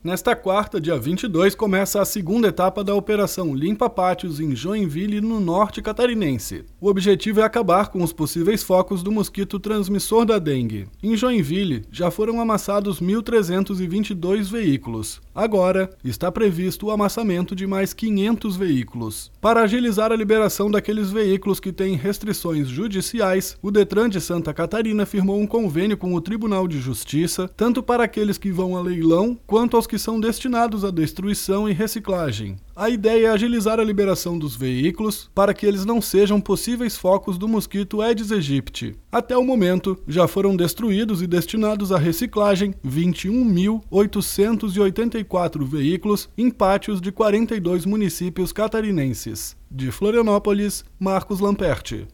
Nesta quarta, dia 22, começa a segunda etapa da Operação Limpa Pátios em Joinville, no norte catarinense. O objetivo é acabar com os possíveis focos do mosquito transmissor da dengue. Em Joinville, já foram amassados 1.322 veículos. Agora, está previsto o amassamento de mais 500 veículos. Para agilizar a liberação daqueles veículos que têm restrições judiciais, o Detran de Santa Catarina firmou um convênio com o Tribunal de Justiça, tanto para aqueles que vão a leilão, quanto aos que são destinados à destruição e reciclagem. A ideia é agilizar a liberação dos veículos para que eles não sejam possíveis focos do mosquito Aedes aegypti. Até o momento, já foram destruídos e destinados à reciclagem 21.884 veículos em pátios de 42 municípios catarinenses. De Florianópolis, Marcos Lamperti.